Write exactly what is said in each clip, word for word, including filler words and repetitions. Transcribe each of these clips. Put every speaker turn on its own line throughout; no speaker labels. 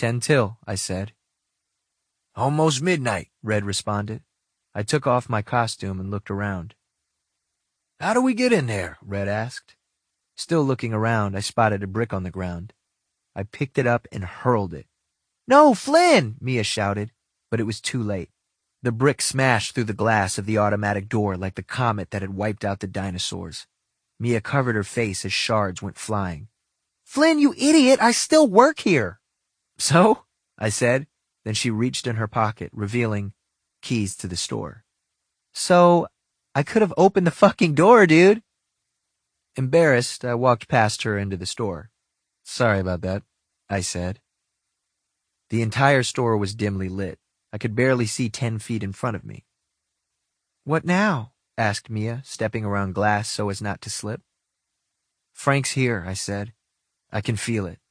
Ten till, I said.
Almost midnight,
Red responded. I took off my costume and looked around.
How do we get in there? Red asked.
Still looking around, I spotted a brick on the ground. I picked it up and hurled it. No, Flynn! Mia shouted, but it was too late. The brick smashed through the glass of the automatic door like the comet that had wiped out the dinosaurs. Mia covered her face as shards went flying. Flynn, you idiot! I still work here! So? I said. Then she reached in her pocket, revealing keys to the store. So, I could have opened the fucking door, dude. Embarrassed, I walked past her into the store. Sorry about that, I said. The entire store was dimly lit. I could barely see ten feet in front of me. What now? Asked Mia, stepping around glass so as not to slip. Frank's here, I said. I can feel it.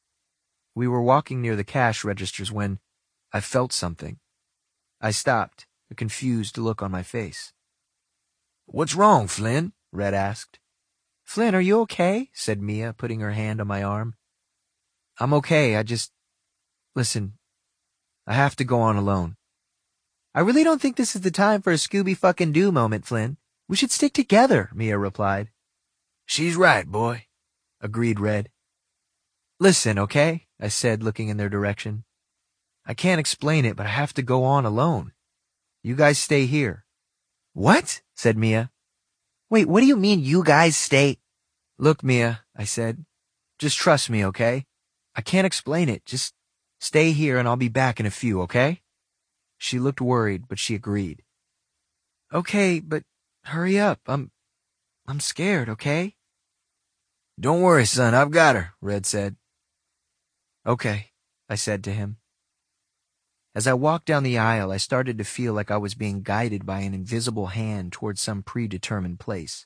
We were walking near the cash registers when I felt something. I stopped, a confused look on my face.
What's wrong, Flynn? Red asked.
Flynn, are you okay? Said Mia, putting her hand on my arm. I'm okay, I just... Listen, I have to go on alone. I really don't think this is the time for a Scooby-fucking-Doo moment, Flynn. We should stick together, Mia replied.
She's right, boy,
agreed Red. Listen, okay? I said, looking in their direction. I can't explain it, but I have to go on alone. You guys stay here. What? Said Mia. Wait, what do you mean you guys stay? Look, Mia, I said. Just trust me, okay? I can't explain it. Just stay here and I'll be back in a few, okay? She looked worried, but she agreed. Okay, but hurry up. I'm, I'm scared, okay?
Don't worry, son. I've got her, Red said.
Okay, I said to him. As I walked down the aisle, I started to feel like I was being guided by an invisible hand towards some predetermined place.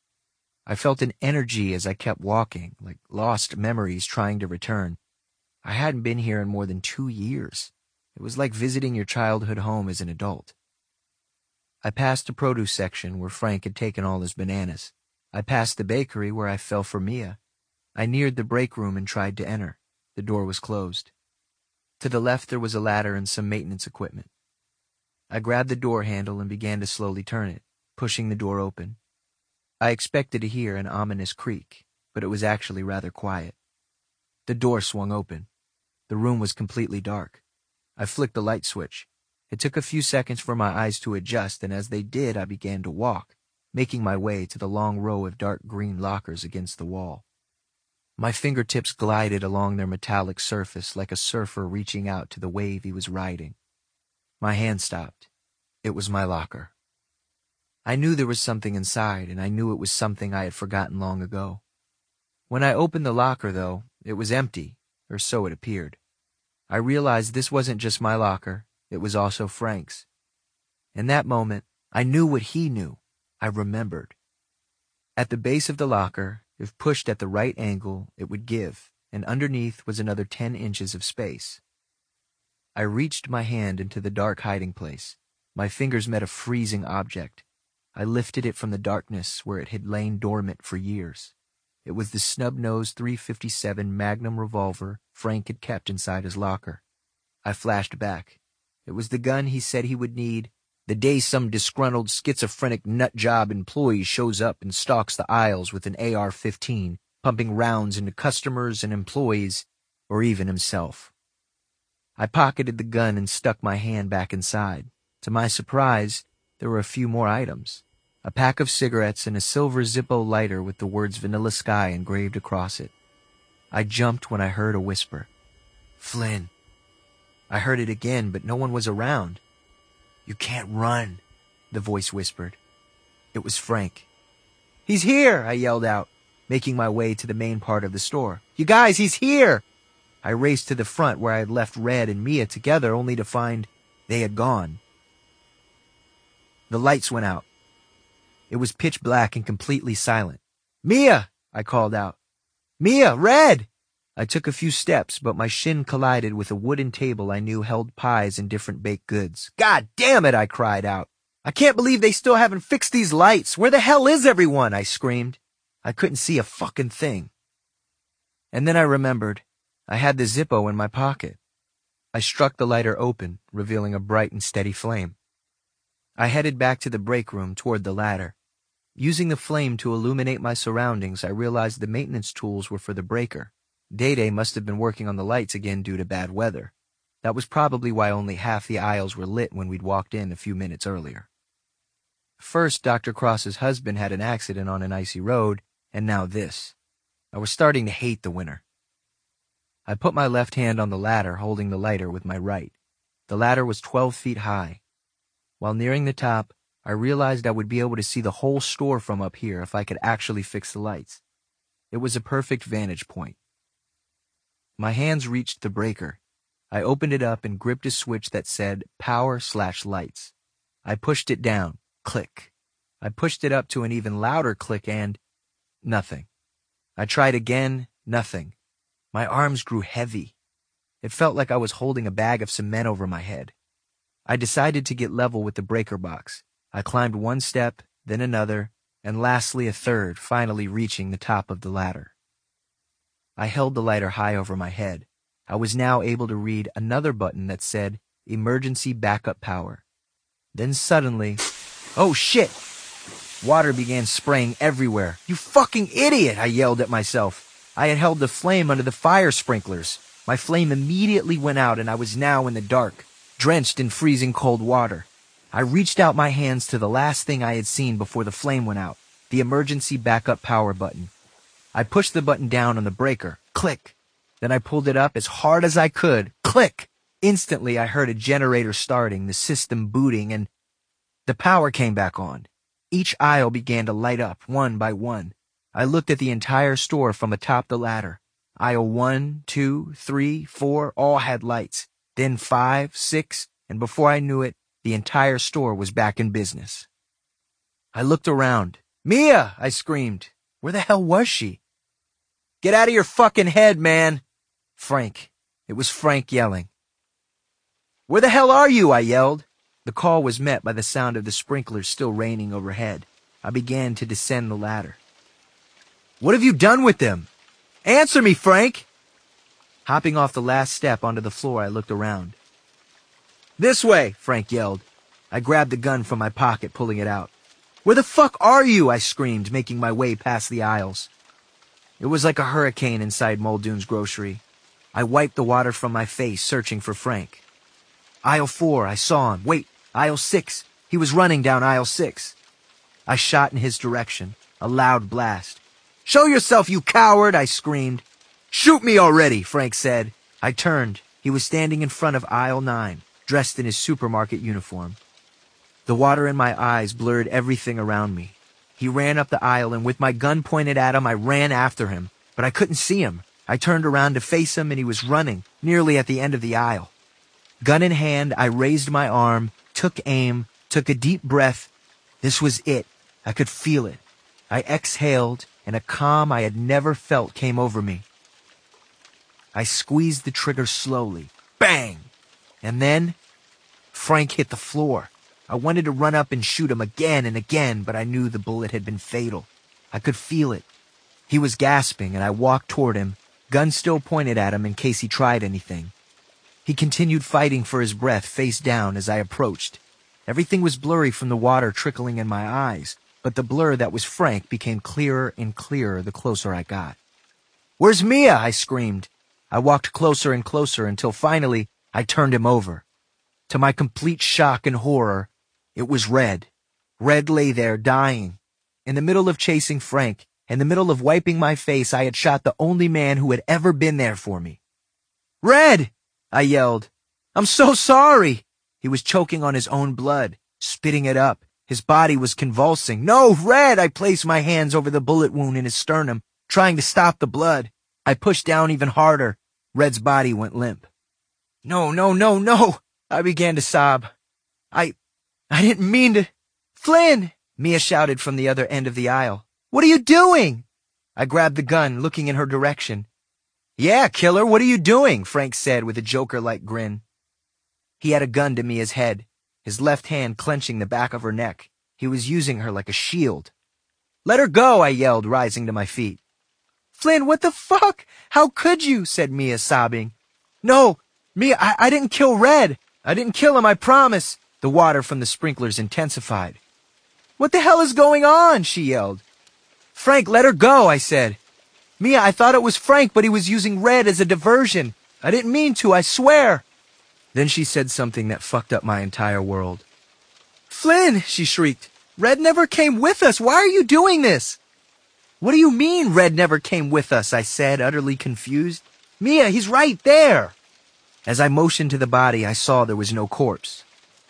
I felt an energy as I kept walking, like lost memories trying to return. I hadn't been here in more than two years. It was like visiting your childhood home as an adult. I passed the produce section where Frank had taken all his bananas. I passed the bakery where I fell for Mia. I neared the break room and tried to enter. The door was closed. To the left there was a ladder and some maintenance equipment. I grabbed the door handle and began to slowly turn it, pushing the door open. I expected to hear an ominous creak, but it was actually rather quiet. The door swung open. The room was completely dark. I flicked the light switch. It took a few seconds for my eyes to adjust, and as they did, I began to walk, making my way to the long row of dark green lockers against the wall. My fingertips glided along their metallic surface like a surfer reaching out to the wave he was riding. My hand stopped. It was my locker. I knew there was something inside, and I knew it was something I had forgotten long ago. When I opened the locker, though, it was empty, or so it appeared. I realized this wasn't just my locker, it was also Frank's. In that moment, I knew what he knew. I remembered. At the base of the locker, if pushed at the right angle, it would give, and underneath was another ten inches of space. I reached my hand into the dark hiding place. My fingers met a freezing object. I lifted it from the darkness where it had lain dormant for years. It was the snub-nosed three fifty-seven Magnum revolver Frank had kept inside his locker. I flashed back. It was the gun he said he would need the day some disgruntled schizophrenic nutjob employee shows up and stalks the aisles with an A R fifteen, pumping rounds into customers and employees, or even himself. I pocketed the gun and stuck my hand back inside. To my surprise, there were a few more items. A pack of cigarettes and a silver Zippo lighter with the words Vanilla Sky engraved across it. I jumped when I heard a whisper. Flynn. I heard it again, but no one was around. You can't run, the voice whispered. It was Frank. He's here, I yelled out, making my way to the main part of the store. You guys, he's here! I raced to the front where I had left Red and Mia together only to find they had gone. The lights went out. It was pitch black and completely silent. Mia! I called out. Mia! Red! I took a few steps, but my shin collided with a wooden table I knew held pies and different baked goods. God damn it, I cried out. I can't believe they still haven't fixed these lights. Where the hell is everyone? I screamed. I couldn't see a fucking thing. And then I remembered I had the Zippo in my pocket. I struck the lighter open, revealing a bright and steady flame. I headed back to the break room toward the ladder. Using the flame to illuminate my surroundings, I realized the maintenance tools were for the breaker. Day-Day must have been working on the lights again due to bad weather. That was probably why only half the aisles were lit when we'd walked in a few minutes earlier. First, Doctor Cross's husband had an accident on an icy road, and now this. I was starting to hate the winter. I put my left hand on the ladder, holding the lighter with my right. The ladder was twelve feet high. While nearing the top, I realized I would be able to see the whole store from up here if I could actually fix the lights. It was a perfect vantage point. My hands reached the breaker. I opened it up and gripped a switch that said power slash lights. I pushed it down. Click. I pushed it up to an even louder click and nothing. I tried again. Nothing. My arms grew heavy. It felt like I was holding a bag of cement over my head. I decided to get level with the breaker box. I climbed one step, then another, and lastly a third, finally reaching the top of the ladder. I held the lighter high over my head. I was now able to read another button that said emergency backup power. Then suddenly, oh shit! Water began spraying everywhere. You fucking idiot, I yelled at myself. I had held the flame under the fire sprinklers. My flame immediately went out and I was now in the dark, drenched in freezing cold water. I reached out my hands to the last thing I had seen before the flame went out, the emergency backup power button. I pushed the button down on the breaker. Click. Then I pulled it up as hard as I could. Click! Instantly I heard a generator starting, the system booting, and the power came back on. Each aisle began to light up, one by one. I looked at the entire store from atop the ladder. Aisle one, two, three, four, all had lights. Then five, six, and before I knew it, the entire store was back in business. I looked around. Mia! I screamed. Where the hell was she? Get out of your fucking head, man! Frank. It was Frank yelling. Where the hell are you? I yelled. The call was met by the sound of the sprinklers still raining overhead. I began to descend the ladder. What have you done with them? Answer me, Frank! Hopping off the last step onto the floor, I looked around. This way, Frank yelled. I grabbed the gun from my pocket, pulling it out. Where the fuck are you? I screamed, making my way past the aisles. It was like a hurricane inside Muldoon's grocery. I wiped the water from my face, searching for Frank. Aisle four, I saw him. Wait, aisle six. He was running down aisle six. I shot in his direction, a loud blast. Show yourself, you coward, I screamed. Shoot me already, Frank said. I turned. He was standing in front of aisle nine, dressed in his supermarket uniform. The water in my eyes blurred everything around me. He ran up the aisle, and with my gun pointed at him, I ran after him, but I couldn't see him. I turned around to face him, and he was running, nearly at the end of the aisle. Gun in hand, I raised my arm, took aim, took a deep breath. This was it. I could feel it. I exhaled, and a calm I had never felt came over me. I squeezed the trigger slowly. Bang! And then, Frank hit the floor. I wanted to run up and shoot him again and again, but I knew the bullet had been fatal. I could feel it. He was gasping, and I walked toward him, gun still pointed at him in case he tried anything. He continued fighting for his breath face down as I approached. Everything was blurry from the water trickling in my eyes, but the blur that was Frank became clearer and clearer the closer I got. Where's Mia? I screamed. I walked closer and closer until finally I turned him over. To my complete shock and horror, it was Red. Red lay there, dying. In the middle of chasing Frank, in the middle of wiping my face, I had shot the only man who had ever been there for me. Red! I yelled. I'm so sorry! He was choking on his own blood, spitting it up. His body was convulsing. No, Red! I placed my hands over the bullet wound in his sternum, trying to stop the blood. I pushed down even harder. Red's body went limp. No, no, no, no! I began to sob. I... I didn't mean to... Flynn! Mia shouted from the other end of the aisle. What are you doing? I grabbed the gun, looking in her direction. Yeah, killer, what are you doing? Frank said with a Joker-like grin. He had a gun to Mia's head, his left hand clenching the back of her neck. He was using her like a shield. Let her go, I yelled, rising to my feet. Flynn, what the fuck? How could you? Said Mia, sobbing. No, Mia, I, I didn't kill Red. I didn't kill him, I promise. The water from the sprinklers intensified. What the hell is going on? She yelled. Frank, let her go, I said. Mia, I thought it was Frank, but he was using Red as a diversion. I didn't mean to, I swear. Then she said something that fucked up my entire world. Flynn, she shrieked. Red never came with us. Why are you doing this? What do you mean Red never came with us? I said, utterly confused. Mia, he's right there. As I motioned to the body, I saw there was no corpse.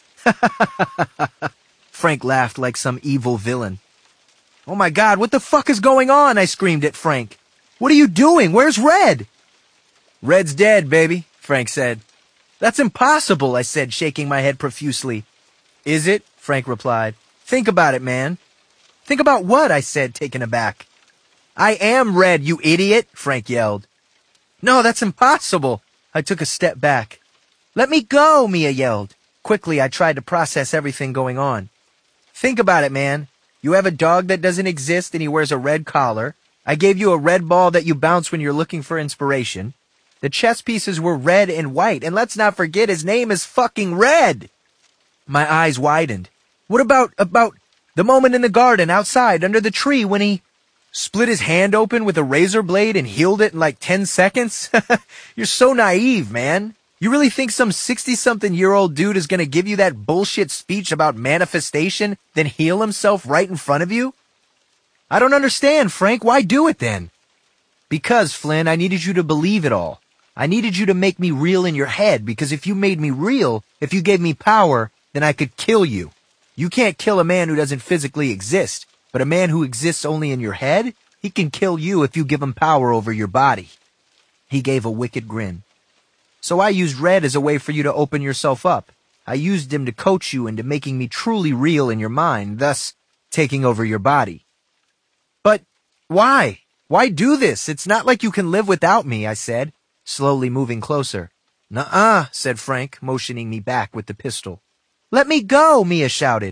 Frank laughed like some evil villain. Oh my God, what the fuck is going on? I screamed at Frank. What are you doing? Where's Red? Red's dead, baby, Frank said. That's impossible, I said, shaking my head profusely. Is it? Frank replied. Think about it, man. Think about what? I said, taken aback. I am Red, you idiot, Frank yelled. No, that's impossible. I took a step back. Let me go, Mia yelled. Quickly, I tried to process everything going on. Think about it, man. You have a dog that doesn't exist and he wears a red collar. I gave you a red ball that you bounce when you're looking for inspiration. The chess pieces were red and white, and let's not forget his name is fucking Red. My eyes widened. What about, about the moment in the garden outside under the tree when he split his hand open with a razor blade and healed it in like ten seconds? You're so naive, man. You really think some sixty-something-year-old dude is gonna give you that bullshit speech about manifestation, then heal himself right in front of you? I don't understand, Frank. Why do it then? Because, Flynn, I needed you to believe it all. I needed you to make me real in your head, because if you made me real, if you gave me power, then I could kill you. You can't kill a man who doesn't physically exist, but a man who exists only in your head, he can kill you if you give him power over your body. He gave a wicked grin. So I used Red as a way for you to open yourself up. I used him to coach you into making me truly real in your mind, thus taking over your body. But why? Why do this? It's not like you can live without me, I said, slowly moving closer. Nuh-uh, said Frank, motioning me back with the pistol. Let me go, Mia shouted.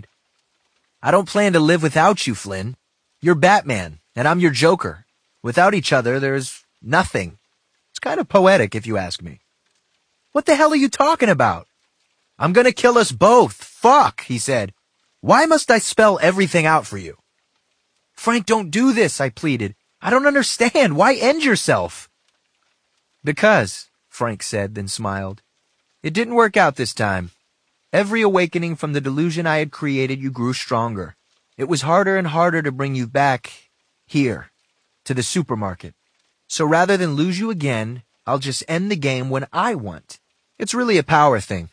I don't plan to live without you, Flynn. You're Batman, and I'm your Joker. Without each other, there's nothing. It's kind of poetic, if you ask me. What the hell are you talking about? I'm gonna kill us both. Fuck, he said. Why must I spell everything out for you? Frank, don't do this, I pleaded. I don't understand. Why end yourself? Because, Frank said, then smiled. It didn't work out this time. Every awakening from the delusion I had created, you grew stronger. It was harder and harder to bring you back here, to the supermarket. So rather than lose you again, I'll just end the game when I want. It's really a power thing.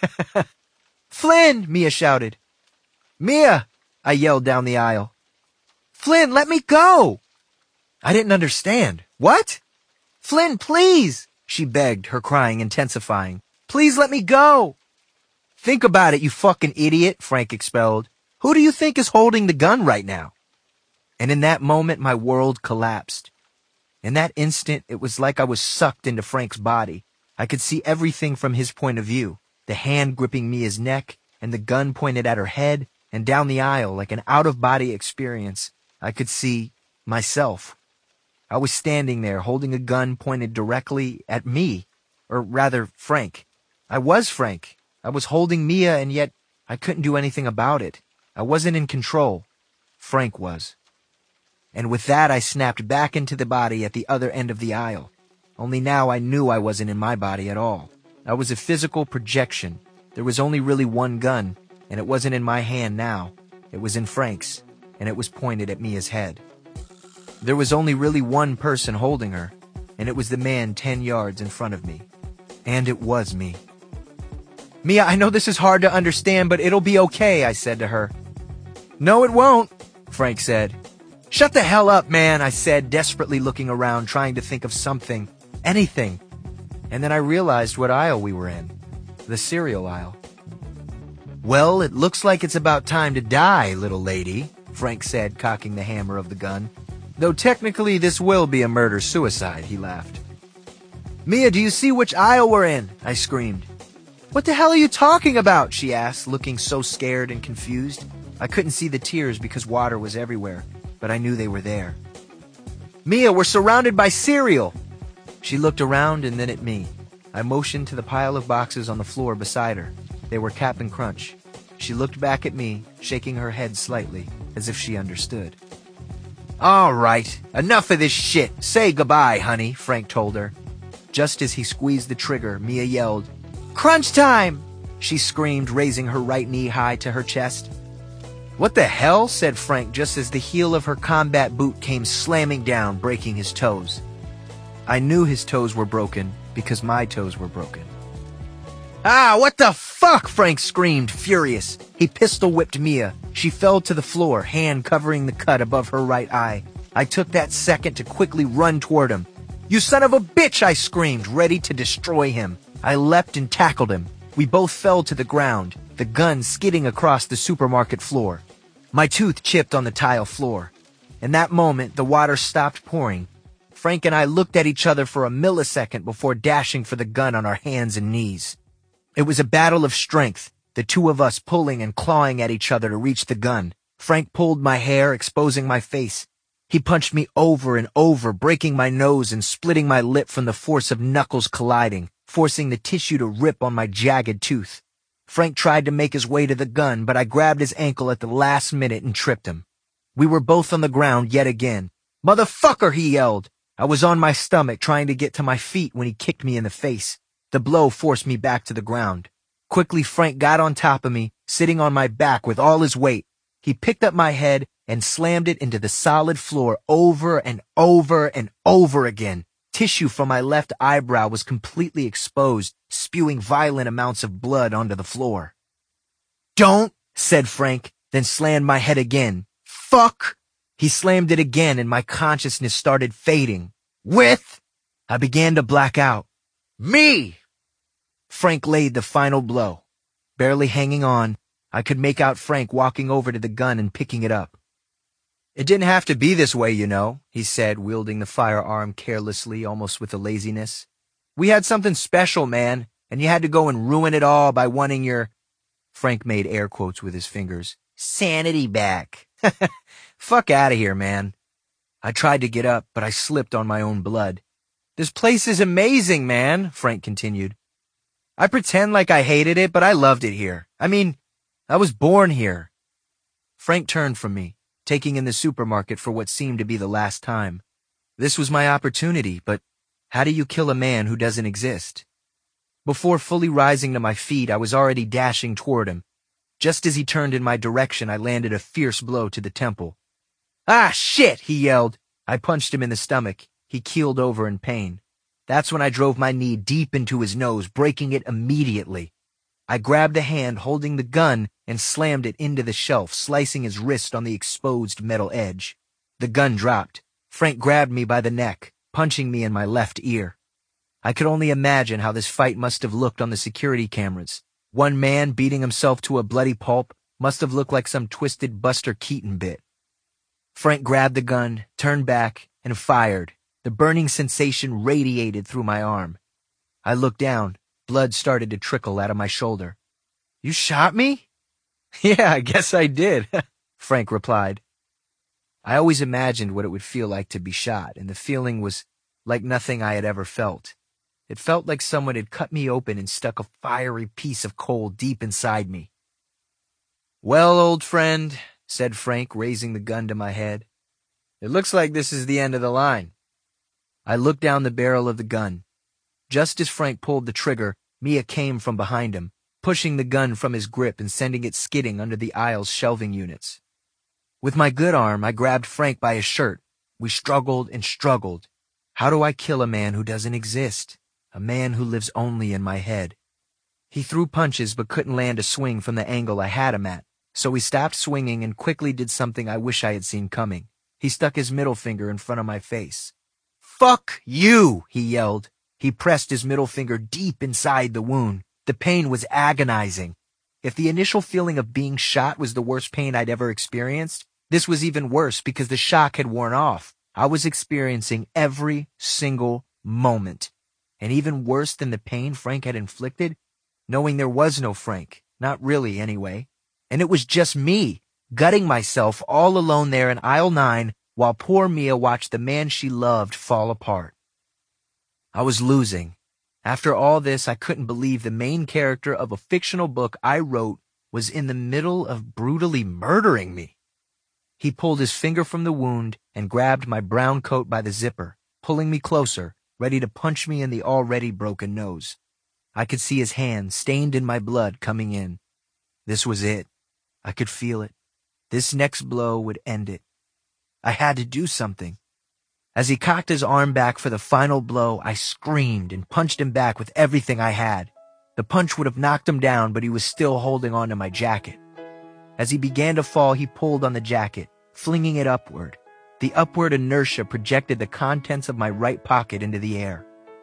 Flynn, Mia shouted. Mia, I yelled down the aisle. Flynn, let me go. I didn't understand. What? Flynn, please, she begged, her crying intensifying. Please let me go. Think about it, you fucking idiot, Frank expelled. Who do you think is holding the gun right now? And in that moment, my world collapsed. In that instant, it was like I was sucked into Frank's body. I could see everything from his point of view, the hand gripping Mia's neck, and the gun pointed at her head, and down the aisle, like an out-of-body experience, I could see myself. I was standing there, holding a gun pointed directly at me, or rather, Frank. I was Frank. I was holding Mia, and yet I couldn't do anything about it. I wasn't in control. Frank was. And with that, I snapped back into the body at the other end of the aisle. Only now I knew I wasn't in my body at all. I was a physical projection. There was only really one gun, and it wasn't in my hand now. It was in Frank's, and it was pointed at Mia's head. There was only really one person holding her, and it was the man ten yards in front of me. And it was me. Mia, I know this is hard to understand, but it'll be okay, I said to her. No, it won't, Frank said. Shut the hell up, man, I said, desperately looking around, trying to think of something, anything. And then I realized what aisle we were in. The cereal aisle. Well, it looks like it's about time to die, little lady, Frank said, cocking the hammer of the gun. Though technically this will be a murder-suicide, he laughed. Mia, do you see which aisle we're in? I screamed. What the hell are you talking about? She asked, looking so scared and confused. I couldn't see the tears because water was everywhere, but I knew they were there. Mia, we're surrounded by cereal. She looked around and then at me. I motioned to the pile of boxes on the floor beside her. They were Cap'n Crunch. She looked back at me, shaking her head slightly, as if she understood. "All right, enough of this shit. Say goodbye, honey," Frank told her. Just as he squeezed the trigger, Mia yelled, "Crunch time!" She screamed, raising her right knee high to her chest. "What the hell?" said Frank just as the heel of her combat boot came slamming down, breaking his toes. I knew his toes were broken because my toes were broken. "Ah, what the fuck?" Frank screamed, furious. He pistol whipped Mia. She fell to the floor, hand covering the cut above her right eye. I took that second to quickly run toward him. "You son of a bitch!" I screamed, ready to destroy him. I leapt and tackled him. We both fell to the ground, the gun skidding across the supermarket floor. My tooth chipped on the tile floor. In that moment, the water stopped pouring. Frank and I looked at each other for a millisecond before dashing for the gun on our hands and knees. It was a battle of strength, the two of us pulling and clawing at each other to reach the gun. Frank pulled my hair, exposing my face. He punched me over and over, breaking my nose and splitting my lip from the force of knuckles colliding, forcing the tissue to rip on my jagged tooth. Frank tried to make his way to the gun, but I grabbed his ankle at the last minute and tripped him. We were both on the ground yet again. "Motherfucker!" he yelled. I was on my stomach trying to get to my feet when he kicked me in the face. The blow forced me back to the ground. Quickly, Frank got on top of me, sitting on my back with all his weight. He picked up my head and slammed it into the solid floor over and over and over again. Tissue from my left eyebrow was completely exposed, spewing violent amounts of blood onto the floor. "Don't," said Frank, then slammed my head again. "Fuck!" He slammed it again and my consciousness started fading. "With?" I began to black out. "Me!" Frank laid the final blow. Barely hanging on, I could make out Frank walking over to the gun and picking it up. "It didn't have to be this way, you know," he said, wielding the firearm carelessly, almost with a laziness. "We had something special, man, and you had to go and ruin it all by wanting your—" Frank made air quotes with his fingers. "Sanity back." "Fuck out of here, man." I tried to get up, but I slipped on my own blood. "This place is amazing, man," Frank continued. "I pretend like I hated it, but I loved it here. I mean, I was born here." Frank turned from me, taking in the supermarket for what seemed to be the last time. This was my opportunity, but how do you kill a man who doesn't exist? Before fully rising to my feet, I was already dashing toward him. Just as he turned in my direction, I landed a fierce blow to the temple. "Ah, shit!" he yelled. I punched him in the stomach. He keeled over in pain. That's when I drove my knee deep into his nose, breaking it immediately. I grabbed a hand holding the gun and slammed it into the shelf, slicing his wrist on the exposed metal edge. The gun dropped. Frank grabbed me by the neck, punching me in my left ear. I could only imagine how this fight must have looked on the security cameras. One man beating himself to a bloody pulp must have looked like some twisted Buster Keaton bit. Frank grabbed the gun, turned back, and fired. The burning sensation radiated through my arm. I looked down. Blood started to trickle out of my shoulder. "You shot me?" "Yeah, I guess I did," Frank replied. I always imagined what it would feel like to be shot, and the feeling was like nothing I had ever felt. It felt like someone had cut me open and stuck a fiery piece of coal deep inside me. "Well, old friend," said Frank, raising the gun to my head, "it looks like this is the end of the line." I looked down the barrel of the gun. Just as Frank pulled the trigger, Mia came from behind him, pushing the gun from his grip and sending it skidding under the aisle's shelving units. With my good arm, I grabbed Frank by his shirt. We struggled and struggled. How do I kill a man who doesn't exist? A man who lives only in my head. He threw punches but couldn't land a swing from the angle I had him at, so he stopped swinging and quickly did something I wish I had seen coming. He stuck his middle finger in front of my face. "Fuck you!" he yelled. He pressed his middle finger deep inside the wound. The pain was agonizing. If the initial feeling of being shot was the worst pain I'd ever experienced, this was even worse because the shock had worn off. I was experiencing every single moment. And even worse than the pain Frank had inflicted, knowing there was no Frank, not really anyway. And it was just me, gutting myself all alone there in aisle nine while poor Mia watched the man she loved fall apart. I was losing, After all this, I couldn't believe the main character of a fictional book I wrote was in the middle of brutally murdering me. He pulled his finger from the wound and grabbed my brown coat by the zipper, pulling me closer, ready to punch me in the already broken nose. I could see his hand, stained in my blood, coming in. This was it. I could feel it. This next blow would end it. I had to do something. As he cocked his arm back for the final blow, I screamed and punched him back with everything I had. The punch would have knocked him down, but he was still holding onto my jacket. As he began to fall, he pulled on the jacket, flinging it upward. The upward inertia projected the contents of my right pocket into the air.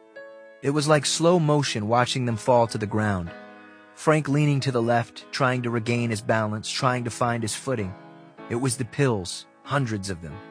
It was like slow motion watching them fall to the ground. Frank leaning to the left, trying to regain his balance, trying to find his footing. It was the pills, hundreds of them.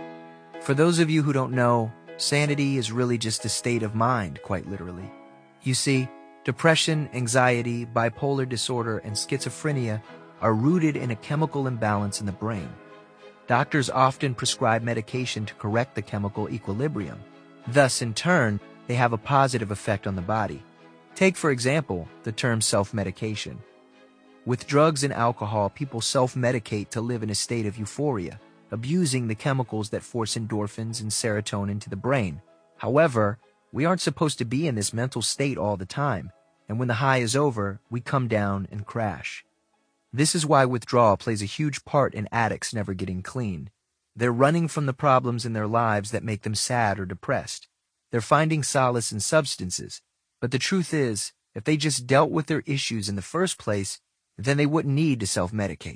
For those of you who don't know, sanity is really just a state of mind, quite literally. You see, depression, anxiety, bipolar disorder, and schizophrenia are rooted in a chemical imbalance in the brain. Doctors often prescribe medication to correct the chemical equilibrium. Thus, in turn, they have a positive effect on the body. Take, for example, the term self-medication. With drugs and alcohol, people self-medicate to live in a state of euphoria, abusing the chemicals that force endorphins and serotonin to the brain. However, we aren't supposed to be in this mental state all the time, and when the high is over, we come down and crash. This is why withdrawal plays a huge part in addicts never getting clean. They're running from the problems in their lives that make them sad or depressed. They're finding solace in substances, but the truth is, if they just dealt with their issues in the first place, then they wouldn't need to self-medicate.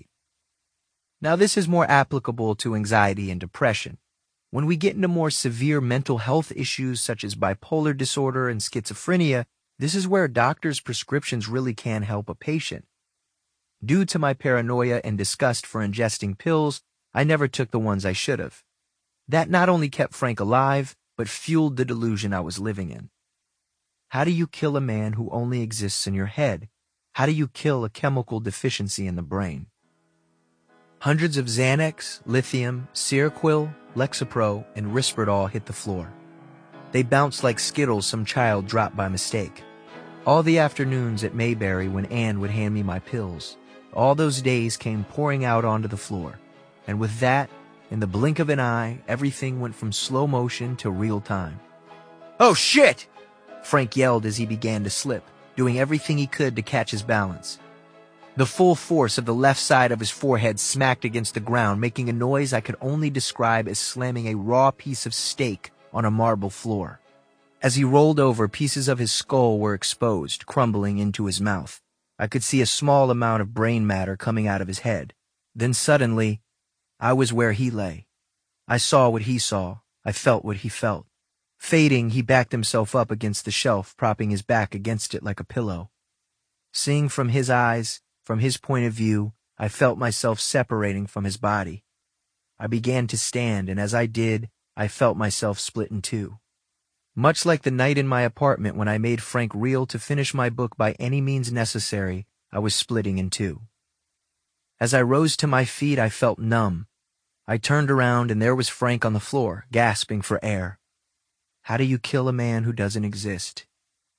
Now, this is more applicable to anxiety and depression. When we get into more severe mental health issues such as bipolar disorder and schizophrenia, this is where doctors' prescriptions really can help a patient. Due to my paranoia and disgust for ingesting pills, I never took the ones I should have. That not only kept Frank alive, but fueled the delusion I was living in. How do you kill a man who only exists in your head? How do you kill a chemical deficiency in the brain? Hundreds of Xanax, lithium, Seroquel, Lexapro, and Risperdal hit the floor. They bounced like Skittles some child dropped by mistake. All the afternoons at Mayberry when Anne would hand me my pills, all those days came pouring out onto the floor. And with that, in the blink of an eye, everything went from slow motion to real time. "Oh, shit!" Frank yelled as he began to slip, doing everything he could to catch his balance. The full force of the left side of his forehead smacked against the ground, making a noise I could only describe as slamming a raw piece of steak on a marble floor. As he rolled over, pieces of his skull were exposed, crumbling into his mouth. I could see a small amount of brain matter coming out of his head. Then suddenly, I was where he lay. I saw what he saw. I felt what he felt. Fading, he backed himself up against the shelf, propping his back against it like a pillow. Seeing from his eyes, from his point of view, I felt myself separating from his body. I began to stand, and as I did, I felt myself split in two. Much like the night in my apartment when I made Frank reel to finish my book by any means necessary, I was splitting in two. As I rose to my feet, I felt numb. I turned around, and there was Frank on the floor, gasping for air. How do you kill a man who doesn't exist?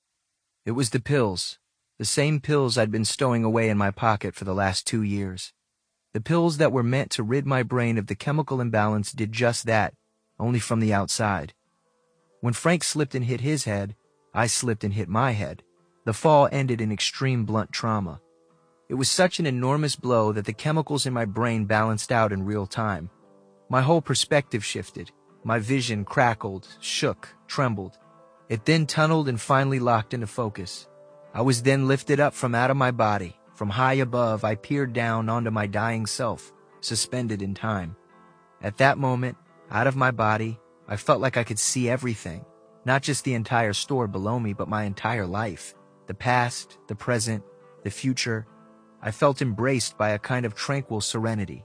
It was the pills. The same pills I'd been stowing away in my pocket for the last two years. The pills that were meant to rid my brain of the chemical imbalance did just that, only from the outside. When Frank slipped and hit his head, I slipped and hit my head. The fall ended in extreme blunt trauma. It was such an enormous blow that the chemicals in my brain balanced out in real time. My whole perspective shifted. My vision crackled, shook, trembled. It then tunneled and finally locked into focus. I was then lifted up from out of my body. From high above, I peered down onto my dying self, suspended in time. At that moment, out of my body, I felt like I could see everything, not just the entire store below me, but my entire life. The past, the present, the future. I felt embraced by a kind of tranquil serenity.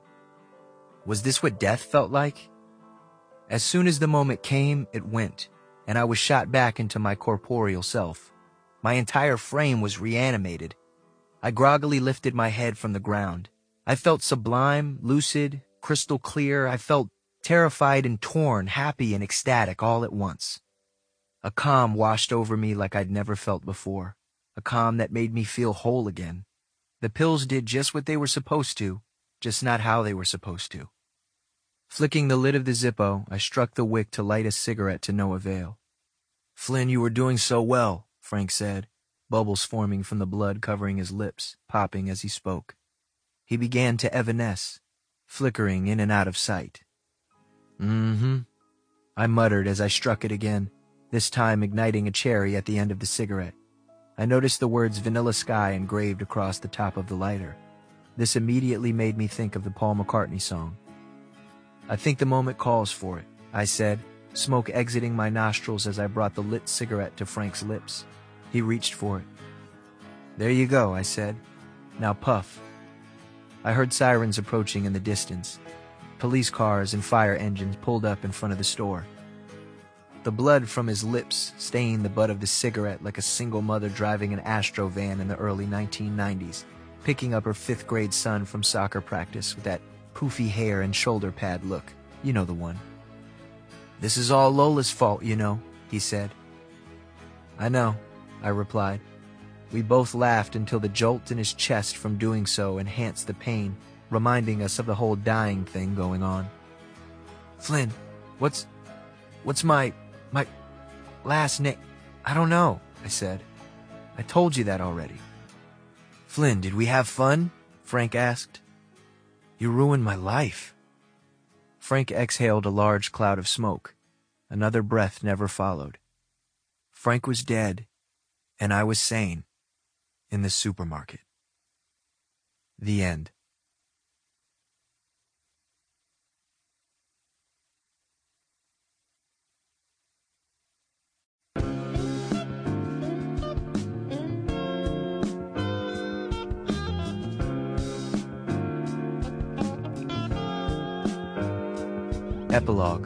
Was this what death felt like? As soon as the moment came, it went, and I was shot back into my corporeal self. My entire frame was reanimated. I groggily lifted my head from the ground. I felt sublime, lucid, crystal clear. I felt terrified and torn, happy and ecstatic all at once. A calm washed over me like I'd never felt before, a calm that made me feel whole again. The pills did just what they were supposed to, just not how they were supposed to. Flicking the lid of the Zippo, I struck the wick to light a cigarette to no avail. "Flynn, you were doing so well," Frank said, bubbles forming from the blood covering his lips, popping as he spoke. He began to evanesce, flickering in and out of sight. "Mm-hmm," I muttered as I struck it again, this time igniting a cherry at the end of the cigarette. I noticed the words Vanilla Sky engraved across the top of the lighter. This immediately made me think of the Paul McCartney song. "I think the moment calls for it," I said, smoke exiting my nostrils as I brought the lit cigarette to Frank's lips. He reached for it. "There you go," I said. "Now puff." I heard sirens approaching in the distance. Police cars and fire engines pulled up in front of the store. The blood from his lips stained the butt of the cigarette like a single mother driving an Astro van in the early nineteen nineties, picking up her fifth grade son from soccer practice with that poofy hair and shoulder pad look. You know the one. "This is all Lola's fault, you know," he said. "I know," I replied. We both laughed until the jolt in his chest from doing so enhanced the pain, reminding us of the whole dying thing going on. "Flynn, what's... what's my... my... last name?" "I don't know," I said. "I told you that already." "Flynn, did we have fun?" Frank asked. "You ruined my life." Frank exhaled a large cloud of smoke. Another breath never followed. Frank was dead, and I was sane, in the supermarket. The end. Epilogue.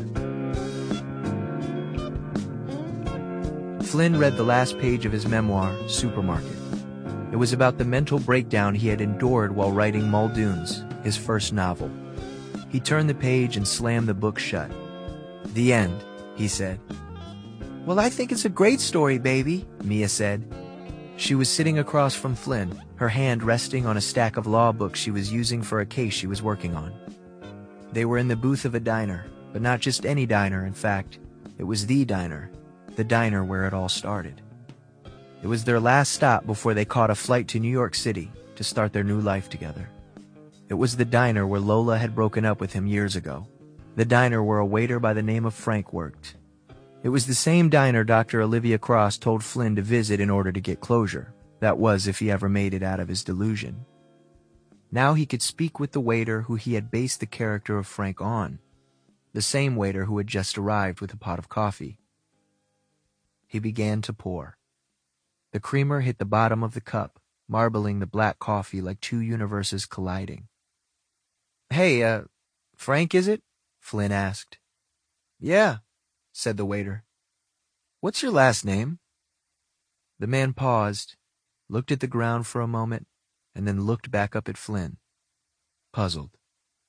Flynn read the last page of his memoir, Supermarket. It was about the mental breakdown he had endured while writing Muldoons, his first novel. He turned the page and slammed the book shut. "The end," he said. "Well, I think it's a great story, baby," Mia said. She was sitting across from Flynn, her hand resting on a stack of law books she was using for a case she was working on. They were in the booth of a diner, but not just any diner, in fact. It was the diner, the diner where it all started. It was their last stop before they caught a flight to New York City to start their new life together. It was the diner where Lola had broken up with him years ago, the diner where a waiter by the name of Frank worked. It was the same diner Doctor Olivia Cross told Flynn to visit in order to get closure. That was if he ever made it out of his delusion. Now he could speak with the waiter who he had based the character of Frank on, the same waiter who had just arrived with a pot of coffee. He began to pour. The creamer hit the bottom of the cup, marbling the black coffee like two universes colliding. "Hey, uh, Frank, is it?" Flynn asked. "Yeah," said the waiter. "What's your last name?" The man paused, looked at the ground for a moment, and then looked back up at Flynn, puzzled.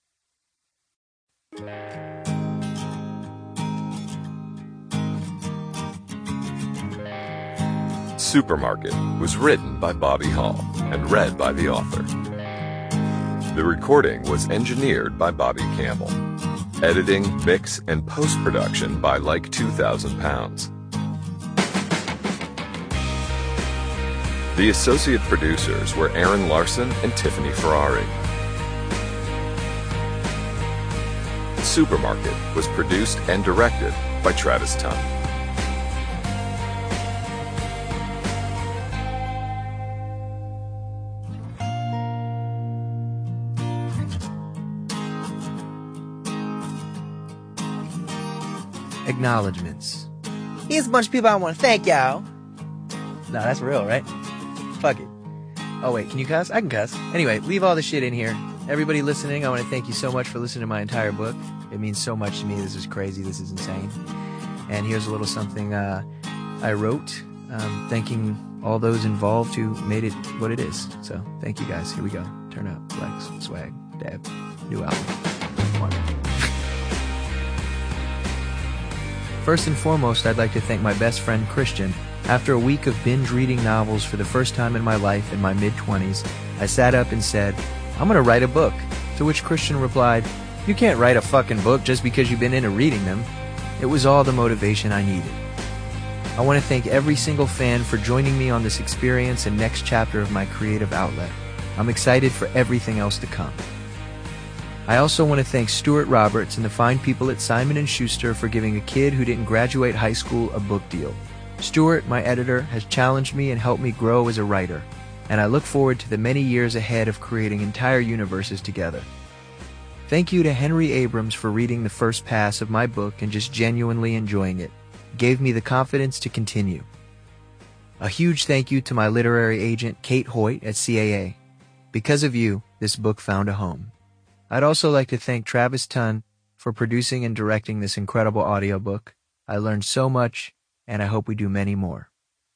Supermarket was written by Bobby Hall and read by the author. The recording was engineered by Bobby Campbell. Editing, mix, and post-production by Like two thousand Pounds. The associate producers were Aaron Larson and Tiffany Ferrari. Supermarket was produced and directed by Travis Tunn.
Acknowledgements. Here's a bunch of people I want to thank, y'all. No, that's real, right? Fuck it. Oh, wait, can you cuss? I can cuss. Anyway, leave all the shit in here. Everybody listening, I want to thank you so much for listening to my entire book. It means so much to me. This is crazy. This is insane. And here's a little something uh, I wrote, um, thanking all those involved who made it what it is. So, thank you guys. Here we go. Turn up, flex, swag, dab, new album. One. First and foremost, I'd like to thank my best friend Christian. After a week of binge reading novels for the first time in my life in my mid-twenties, I sat up and said, I'm gonna write a book. To which Christian replied, you can't write a fucking book just because you've been into reading them. It was all the motivation I needed. I want to thank every single fan for joining me on this experience and next chapter of my creative outlet. I'm excited for everything else to come. I also want to thank Stuart Roberts and the fine people at Simon and Schuster for giving a kid who didn't graduate high school a book deal. Stuart, my editor, has challenged me and helped me grow as a writer, and I look forward to the many years ahead of creating entire universes together. Thank you to Henry Abrams for reading the first pass of my book and just genuinely enjoying it. It gave me the confidence to continue. A huge thank you to my literary agent, Kate Hoyt at C A A. Because of you, this book found a home. I'd also like to thank Travis Tunn for producing and directing this incredible audiobook. I learned so much, and I hope we do many more.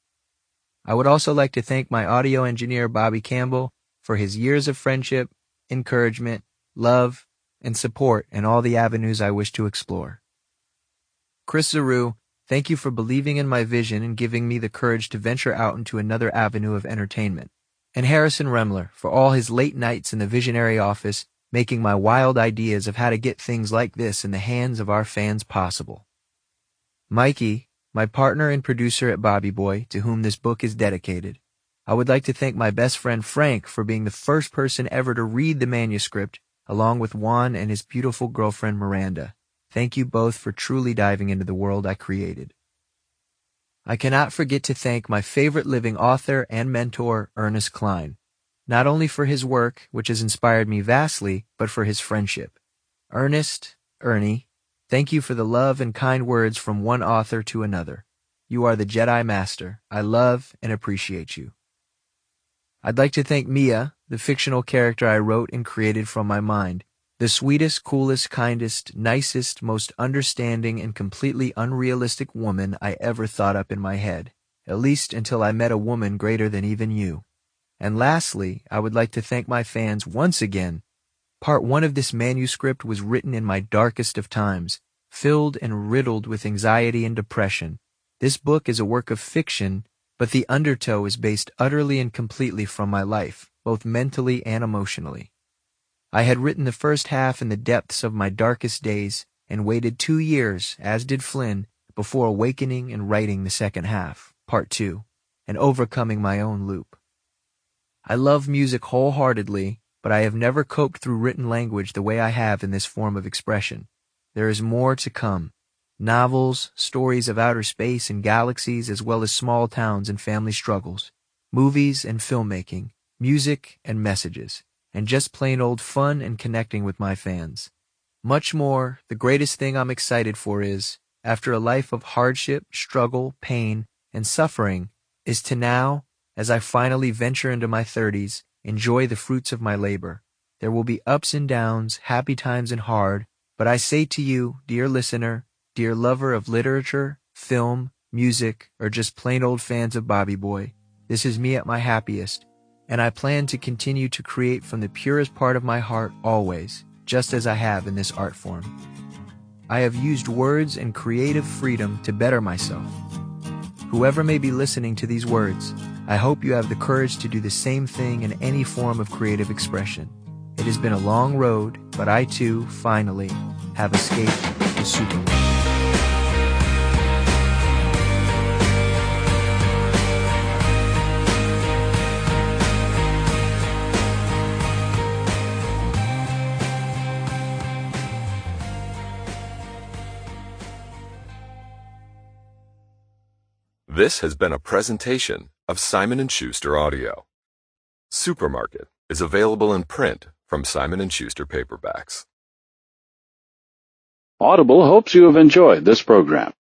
I would also like to thank my audio engineer, Bobby Campbell, for his years of friendship, encouragement, love, and support in all the avenues I wish to explore. Chris Zaru, thank you for believing in my vision and giving me the courage to venture out into another avenue of entertainment. And Harrison Remler for all his late nights in the visionary office, making my wild ideas of how to get things like this in the hands of our fans possible. Mikey, my partner and producer at Bobby Boy, to whom this book is dedicated. I would like to thank my best friend Frank for being the first person ever to read the manuscript, along with Juan and his beautiful girlfriend Miranda. Thank you both for truly diving into the world I created. I cannot forget to thank my favorite living author and mentor, Ernest Cline, not only for his work, which has inspired me vastly, but for his friendship. Ernest, Ernie, thank you for the love and kind words from one author to another. You are the Jedi Master. I love and appreciate you. I'd like to thank Mia, the fictional character I wrote and created from my mind, the sweetest, coolest, kindest, nicest, most understanding, and completely unrealistic woman I ever thought up in my head, at least until I met a woman greater than even you. And lastly, I would like to thank my fans once again. Part one of this manuscript was written in my darkest of times, filled and riddled with anxiety and depression. This book is a work of fiction, but the undertow is based utterly and completely from my life, both mentally and emotionally. I had written the first half in the depths of my darkest days and waited two years, as did Flynn, before awakening and writing the second half, part two, and overcoming my own loop. I love music wholeheartedly, but I have never coped through written language the way I have in this form of expression. There is more to come. Novels, stories of outer space and galaxies, as well as small towns and family struggles, movies and filmmaking, music and messages, and just plain old fun and connecting with my fans. Much more, the greatest thing I'm excited for is, after a life of hardship, struggle, pain, and suffering, is to now, as I finally venture into my thirties, enjoy the fruits of my labor. There will be ups and downs, happy times and hard, but I say to you, dear listener, dear lover of literature, film, music, or just plain old fans of Bobby Boy, this is me at my happiest, and I plan to continue to create from the purest part of my heart always, just as I have in this art form. I have used words and creative freedom to better myself. Whoever may be listening to these words, I hope you have the courage to do the same thing in any form of creative expression. It has been a long road, but I too, finally, have escaped the Superman.
This has been a presentation of Simon and Schuster Audio. Supermarket is available in print from Simon and Schuster Paperbacks.
Audible hopes you have enjoyed this program.